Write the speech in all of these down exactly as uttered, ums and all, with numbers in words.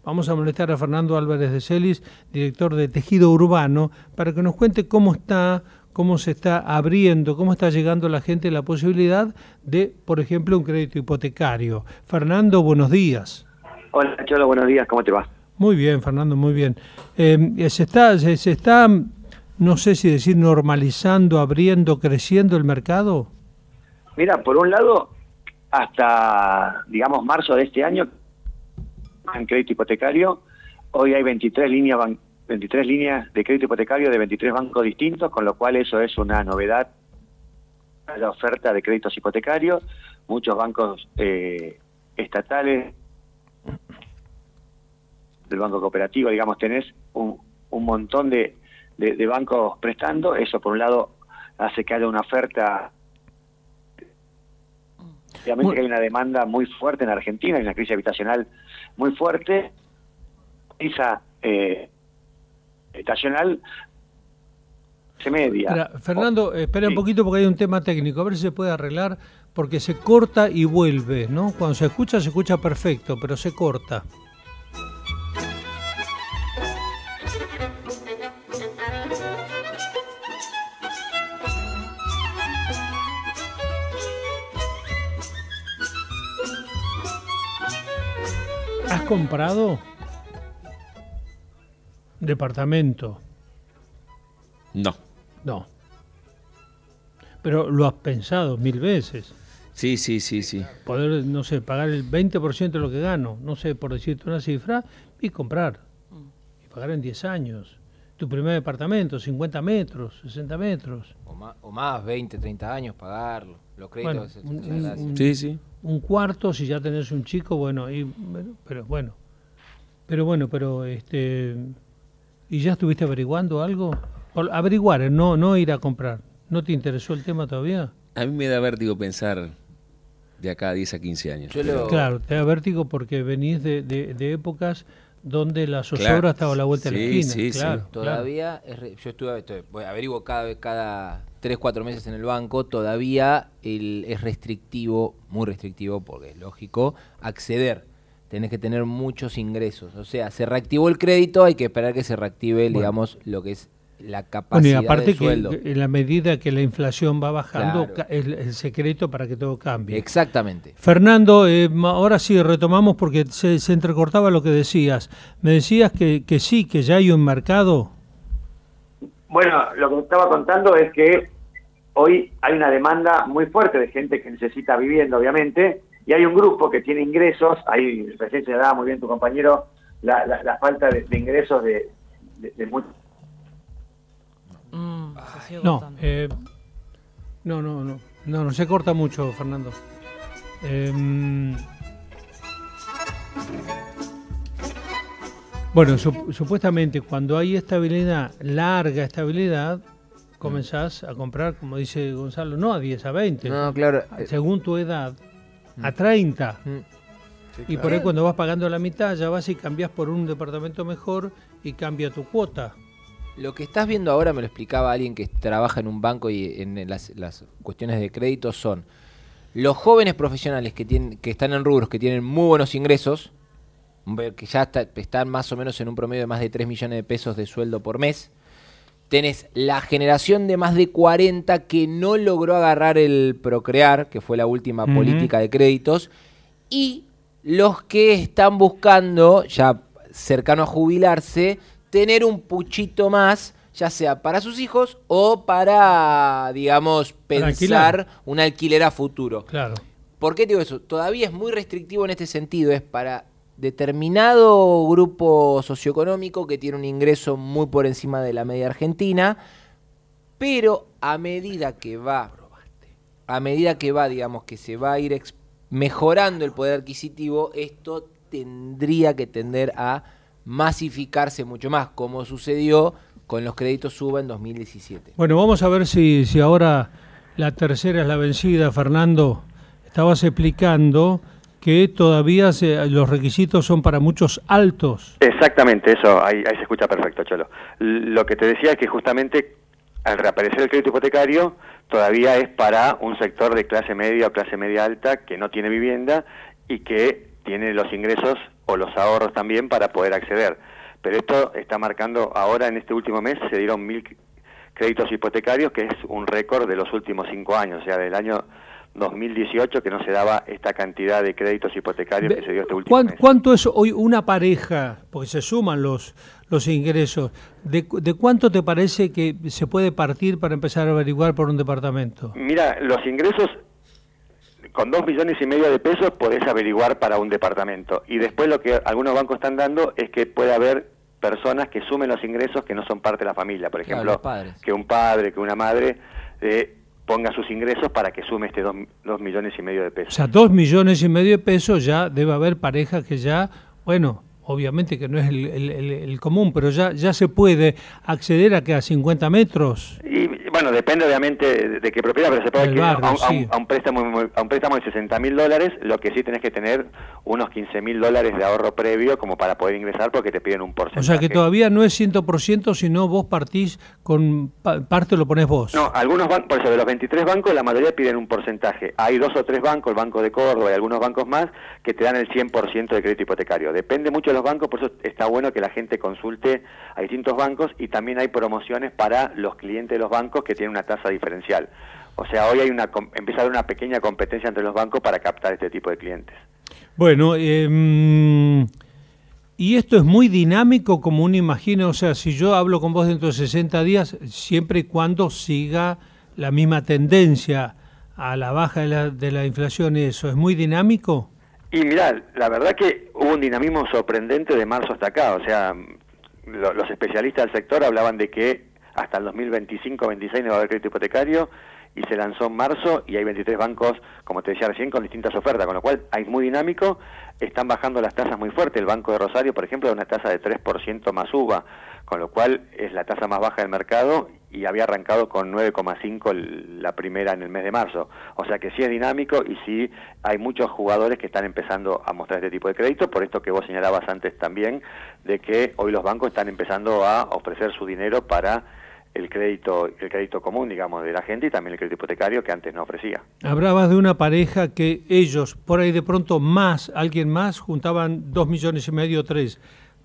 vamos a molestar a Fernando Álvarez de Celis, director de Tejido Urbano, para que nos cuente cómo está, cómo se está abriendo, cómo está llegando a la gente la posibilidad de, por ejemplo, un crédito hipotecario. Fernando, buenos días. Hola, Cholo, buenos días, ¿cómo te va? Muy bien, Fernando, muy bien. Eh, se está, se, se está, no sé si decir normalizando, abriendo, creciendo el mercado. Mira, por un lado, hasta, digamos, marzo de este año, en crédito hipotecario, hoy hay veintitrés líneas, veintitrés líneas de crédito hipotecario de veintitrés bancos distintos, con lo cual eso es una novedad a la oferta de créditos hipotecarios. Muchos bancos eh, estatales, del banco cooperativo, digamos, tenés un, un montón de, de, de bancos prestando. Eso, por un lado, hace que haya una oferta. Obviamente bueno, que hay una demanda muy fuerte en Argentina, hay una crisis habitacional muy fuerte. Esa eh, estacional se media. Espera, Fernando, oh, espera sí. un poquito porque hay un tema técnico, a ver si se puede arreglar, porque se corta y vuelve, ¿no? Cuando se escucha, se escucha perfecto, pero se corta. ¿Has comprado departamento? No. No. Pero lo has pensado mil veces. Sí, sí, sí, sí. Poder, no sé, pagar el veinte por ciento de lo que gano, no sé, por decirte una cifra, y comprar. Y pagar en diez años. Tu primer departamento, cincuenta metros, sesenta metros. O más, o más veinte, treinta años, pagarlo. Los créditos. Bueno, un, un, sí, sí. Un cuarto, si ya tenés un chico, bueno, y, pero bueno. Pero bueno, pero este... ¿Y ya estuviste averiguando algo? Averiguar, no, no ir a comprar. ¿No te interesó el tema todavía? A mí me da vértigo pensar de acá a diez a quince años. Yo lo... Claro, te da vértigo porque venís de, de, de épocas donde la zozobra claro. estaba a la vuelta sí, de la esquina. Sí, claro, sí. Todavía, es re... yo estuve, estoy, bueno, averiguo cada vez, cada tres, cuatro meses en el banco, todavía el, es restrictivo, muy restrictivo, porque es lógico, acceder. Tenés que tener muchos ingresos. O sea, se reactivó el crédito, hay que esperar que se reactive, bueno. digamos, lo que es la capacidad bueno, y aparte de sueldo. Que en la medida que la inflación va bajando, claro. es el secreto para que todo cambie. Exactamente. Fernando, eh, ahora sí retomamos porque se, se entrecortaba lo que decías. Me decías que, que sí, que ya hay un mercado. Bueno, lo que estaba contando es que hoy hay una demanda muy fuerte de gente que necesita vivienda, obviamente, y hay un grupo que tiene ingresos. Ahí recién se daba muy bien tu compañero la, la, la falta de, de ingresos de, de, de muchos. Mm, no, eh, no, no, no, no, no se corta mucho, Fernando. Eh, bueno, su, supuestamente cuando hay estabilidad, larga estabilidad, comenzás a comprar, como dice Gonzalo, no a diez, a veinte, no, claro, según tu edad, a treinta. Mm. Sí, y claro. por ahí cuando vas pagando la mitad, ya vas y cambias por un departamento mejor y cambia tu cuota. Lo que estás viendo ahora, me lo explicaba alguien que trabaja en un banco y en las, las cuestiones de crédito, son los jóvenes profesionales que tienen, que están en rubros que tienen muy buenos ingresos, que ya está, están más o menos en un promedio de más de tres millones de pesos de sueldo por mes. Tenés la generación de más de cuarenta que no logró agarrar el Procrear, que fue la última uh-huh. política de créditos, y los que están buscando, ya cercano a jubilarse, tener un puchito más, ya sea para sus hijos o para, digamos, pensar un alquiler a futuro. Claro. ¿Por qué digo eso? Todavía es muy restrictivo en este sentido, es para determinado grupo socioeconómico que tiene un ingreso muy por encima de la media argentina, pero a medida que va, a medida que va, digamos, que se va a ir mejorando el poder adquisitivo, esto tendría que tender a masificarse mucho más, como sucedió con los créditos SUBA en dos mil diecisiete. Bueno, vamos a ver si, si ahora la tercera es la vencida, Fernando. Estabas explicando que todavía se, los requisitos son para muchos altos. Exactamente, eso, ahí, ahí se escucha perfecto, Cholo. Lo que te decía es que justamente al reaparecer el crédito hipotecario, todavía es para un sector de clase media o clase media alta que no tiene vivienda y que tiene los ingresos o los ahorros también para poder acceder. Pero esto está marcando, ahora en este último mes se dieron mil créditos hipotecarios, que es un récord de los últimos cinco años, o sea, del año dos mil dieciocho que no se daba esta cantidad de créditos hipotecarios que se dio este último mes. ¿Cuánto es hoy una pareja, porque se suman los, los ingresos, de, de cuánto te parece que se puede partir para empezar a averiguar por un departamento? Mira, los ingresos, con dos millones y medio de pesos podés averiguar para un departamento, y después lo que algunos bancos están dando es que puede haber personas que sumen los ingresos que no son parte de la familia, por ejemplo, claro, que un padre, que una madre eh, ponga sus ingresos para que sume este dos, dos millones y medio de pesos. O sea, dos millones y medio de pesos ya debe haber parejas que ya, bueno, obviamente que no es el, el, el, el común, pero ya ya se puede acceder a que a cincuenta metros. Y bueno, depende obviamente de, de qué propiedad, pero se puede acceder barrio, a, un, sí. a, un, a, un préstamo, a un préstamo de sesenta mil dólares, lo que sí tenés que tener unos quince mil dólares de ahorro previo como para poder ingresar, porque te piden un porcentaje. O sea que todavía no es cien por ciento, sino vos partís con pa, parte lo ponés vos. No, algunos bancos, por eso de los veintitrés bancos, la mayoría piden un porcentaje. Hay dos o tres bancos, el Banco de Córdoba y algunos bancos más, que te dan el cien por ciento de crédito hipotecario. Depende mucho de los bancos, por eso está bueno que la gente consulte a distintos bancos, y también hay promociones para los clientes de los bancos que tienen una tasa diferencial. O sea, hoy hay una empieza a haber una pequeña competencia entre los bancos para captar este tipo de clientes. Bueno, eh, y esto es muy dinámico, como uno imagina. O sea, si yo hablo con vos dentro de sesenta días, siempre y cuando siga la misma tendencia a la baja de la, de la inflación, ¿eso es muy dinámico? Y mirá, la verdad que hubo un dinamismo sorprendente de marzo hasta acá. O sea, lo, los especialistas del sector hablaban de que hasta el dos mil veinticinco veintiséis no va a haber crédito hipotecario, y se lanzó en marzo, y hay veintitrés bancos, como te decía recién, con distintas ofertas, con lo cual hay muy dinámico. Están bajando las tasas muy fuerte. El Banco de Rosario, por ejemplo, da una tasa de tres por ciento más U V A, con lo cual es la tasa más baja del mercado, y había arrancado con nueve coma cinco la primera en el mes de marzo. O sea que sí es dinámico, y sí hay muchos jugadores que están empezando a mostrar este tipo de crédito, por esto que vos señalabas antes también, de que hoy los bancos están empezando a ofrecer su dinero para el crédito el crédito común, digamos, de la gente, y también el crédito hipotecario que antes no ofrecía. Hablabas de una pareja que ellos, por ahí de pronto más, alguien más, juntaban dos millones y medio, tres.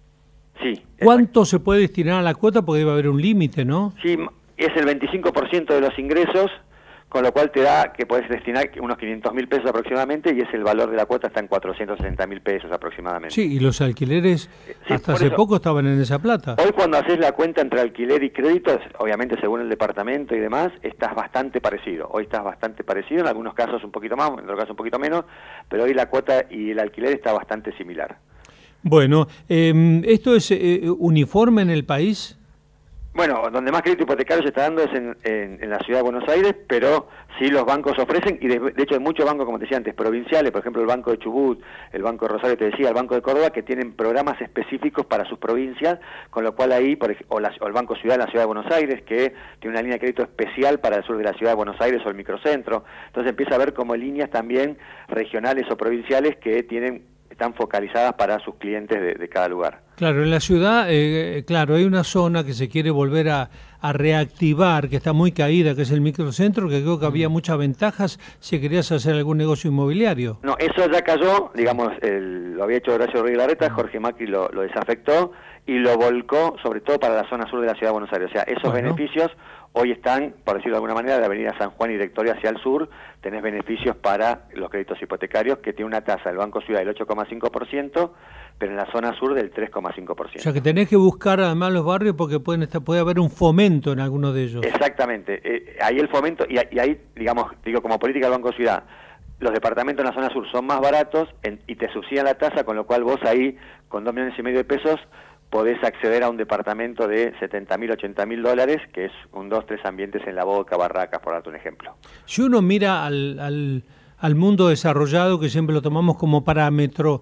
Sí. ¿Cuánto se puede destinar a la cuota? Porque debe haber un límite, ¿no? Sí, es el veinticinco por ciento de los ingresos, con lo cual te da que puedes destinar unos quinientos mil pesos aproximadamente, y es el valor de la cuota, está en cuatrocientos sesenta mil pesos aproximadamente. Sí, y los alquileres sí, hasta hace eso, poco estaban en esa plata. Hoy cuando haces la cuenta entre alquiler y créditos, obviamente según el departamento y demás, estás bastante parecido. Hoy estás bastante parecido, en algunos casos un poquito más, en otros casos un poquito menos, pero hoy la cuota y el alquiler está bastante similar. Bueno, eh, ¿esto es eh, uniforme en el país? Bueno, donde más crédito hipotecario se está dando es en, en, en la ciudad de Buenos Aires, pero sí los bancos ofrecen, y de, de hecho hay muchos bancos, como te decía antes, provinciales, por ejemplo el Banco de Chubut, el Banco de Rosario, te decía, el Banco de Córdoba, que tienen programas específicos para sus provincias, con lo cual ahí, por, o, la, o el Banco Ciudad en la ciudad de Buenos Aires, que tiene una línea de crédito especial para el sur de la ciudad de Buenos Aires o el microcentro. Entonces empieza a haber como líneas también regionales o provinciales que tienen están focalizadas para sus clientes de, de cada lugar. Claro, en la ciudad, eh, claro, hay una zona que se quiere volver a, a reactivar, que está muy caída, que es el microcentro, que creo que había muchas ventajas si querías hacer algún negocio inmobiliario. No, eso ya cayó, digamos, el, lo había hecho Horacio Rodríguez Larreta, Jorge Macri lo, lo desafectó y lo volcó sobre todo para la zona sur de la ciudad de Buenos Aires. O sea, esos bueno. beneficios hoy están, por decirlo de alguna manera, de Avenida San Juan y Directoria hacia el sur, tenés beneficios para los créditos hipotecarios, que tiene una tasa del Banco Ciudad del ocho coma cinco por ciento, pero en la zona sur del tres coma cinco por ciento. O sea que tenés que buscar además los barrios porque pueden estar, puede haber un fomento en alguno de ellos. Exactamente, eh, ahí el fomento, y, y ahí, digamos, digo como política del Banco Ciudad, los departamentos en la zona sur son más baratos en, y te subsidian la tasa, con lo cual vos ahí, con dos millones y medio de pesos, podés acceder a un departamento de setenta mil, ochenta mil dólares, que es un dos, tres ambientes en La Boca, Barracas, por darte un ejemplo. Si uno mira al, al, al mundo desarrollado, que siempre lo tomamos como parámetro,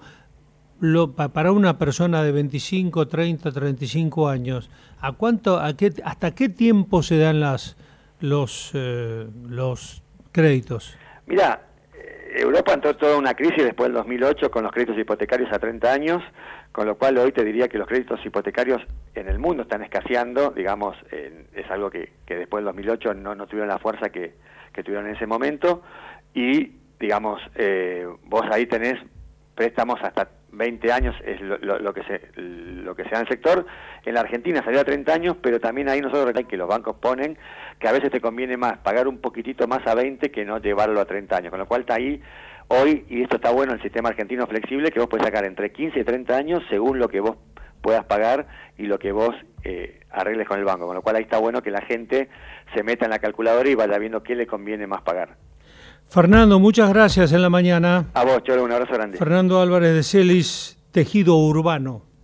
lo, pa, para una persona de veinticinco, treinta, treinta y cinco años, ¿a cuánto, a qué, hasta qué tiempo se dan las, los, eh, los créditos? Mira, Europa entró toda una crisis después del dos mil ocho con los créditos hipotecarios a treinta años, con lo cual hoy te diría que los créditos hipotecarios en el mundo están escaseando, digamos, eh, es algo que, que después del dos mil ocho no, no tuvieron la fuerza que, que tuvieron en ese momento, y digamos, eh, vos ahí tenés préstamos hasta veinte años es lo, lo, lo que se lo que se da en el sector. En la Argentina salió a treinta años, pero también ahí nosotros recordamos que los bancos ponen que a veces te conviene más pagar un poquitito más a veinte que no llevarlo a treinta años, con lo cual está ahí hoy, y esto está bueno, el sistema argentino flexible, que vos podés sacar entre quince y treinta años según lo que vos puedas pagar y lo que vos eh, arregles con el banco, con lo cual ahí está bueno que la gente se meta en la calculadora y vaya viendo qué le conviene más pagar. Fernando, muchas gracias en la mañana. A vos, Cholo, un abrazo grande. Fernando Álvarez de Celis, Tejido Urbano.